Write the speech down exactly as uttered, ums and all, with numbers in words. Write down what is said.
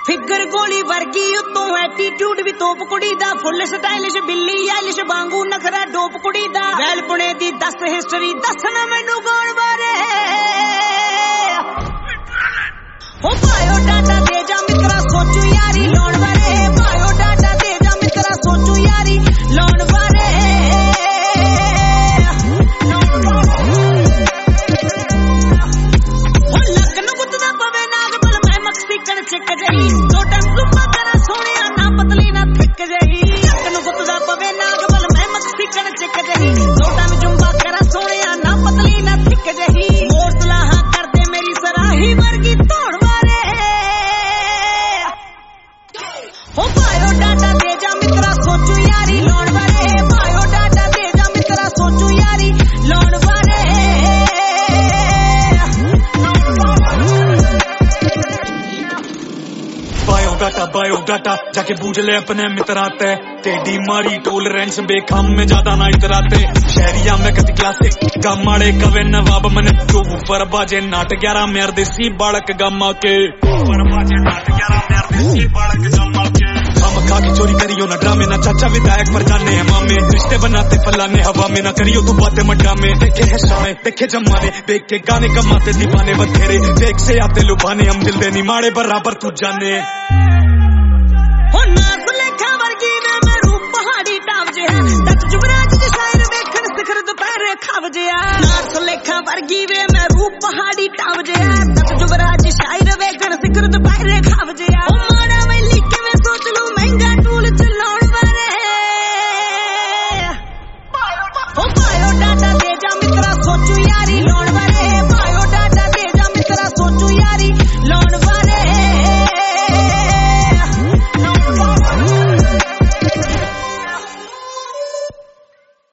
figure गोली वर्गी उतों attitude भी तोप कुड़ी दा फुल स्टाइलिश बिल्ली आइलिश वांगू नखरा डोप कुड़ी दा वैल पुणे दी दस हिस्टरी दसना मैनू कौन बारे हो पायो डाटा दे जा मित्रा सोचू यारी लौण बारे पायो डाटा दे जा मित्रा सोचू यारी लौण बारे हो लक नू गुत्तदा पवे नाग बल मैं मक्सी कण चिक जही दो टन सुपा करा सोहणिया ना पतली ना थिक जही लक नू गुत्तदा पवे नाग बल मैं मक्सी कण चिक जही दो टन जुंबा करा सोहणिया ना पतली ना थिक जही मोर सलाहां कर दे मेरी सराही वर्गी तोड़ वारे हो पायो डाटा दे जा मित्रा सोचू यारी लौण वारे पायो डाटा दे जा मित्रा सोचू यारी लौण वारे बायो डाटा बायो डाटा जाके पूछ ले अपने मित्रा ते टेडी मारी टोलरेंस बेखम में ज्यादा ना इतराते शहरिया में कति क्लासिक गमाड़े कवे नवाब मन जो ऊपर बाजे नाट ग्यारह मेर देसी बालक गम्मा के ऊपर बाजे नाट ग्यारह मेर देसी बालक गम्मा के हम खा के चोरी करियो ना ड्रामे ना चाचा विधायक पर जाने हैं मामे रिश्ते बनाते फलाने हवा में ना करियो तू बातें मड्डा में देखे है शामे देखे जमाने देख के गाने कमाते दीवाने बथेरे देख से आते लुभाने हम दिल दे निमाड़े बराबर तू जाने